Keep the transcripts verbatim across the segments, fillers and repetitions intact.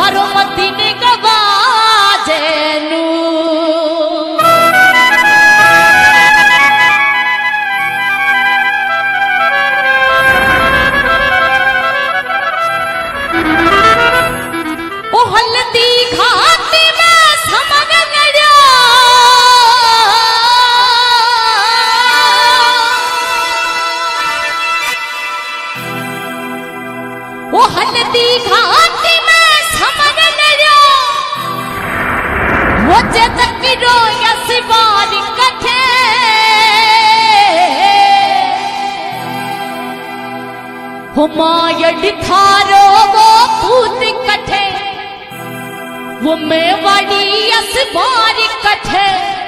थारो मती ने गवाजेनु ओ हल्दी घाटी में समग गया ओ हल्दी घाटी में समग गया वो जतक रो यसिवार कथे हो मायड थारो वो भूत कथे वो मेवाड़ी असबार कथे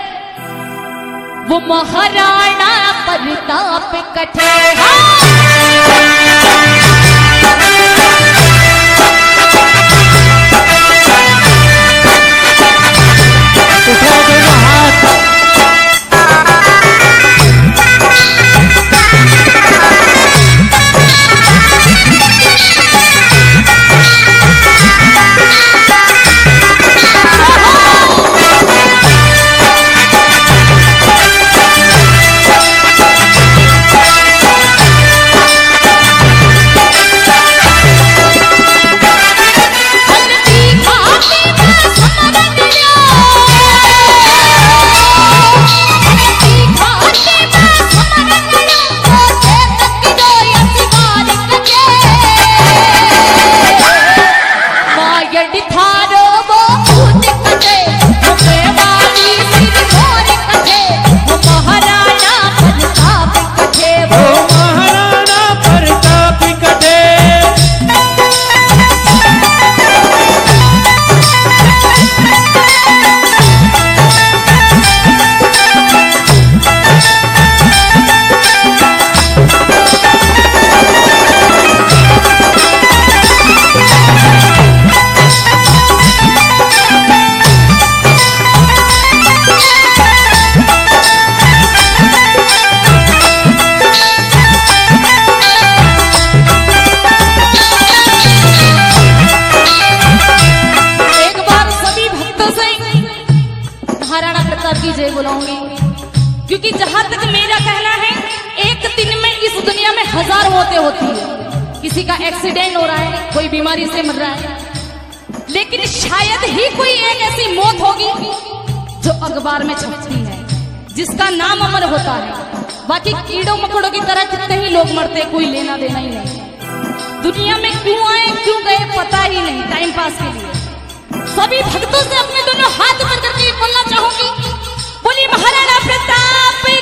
वो महाराणा प्रताप कथे की जय बुलाऊंगी, क्योंकि जहां तक मेरा कहना है एक दिन में इस दुनिया में हजार मौतें होती है। किसी का एक्सीडेंट हो रहा है, कोई बीमारी से मर रहा है, लेकिन शायद ही कोई एक ऐसी मौत होगी जो अखबार में छपती है, जिसका नाम अमर होता है। बाकी कीड़ों मकोड़ों की तरह कितने ही लोग मरते, कोई लेना देना ही नहीं। दुनिया में क्यों आए क्यों गए पता ही नहीं, टाइम पास के लिए। सभी भक्तों से अपने दोनों हाथ ऊपर करके बोलना चाहूंगी, बोली महाराणा प्रताप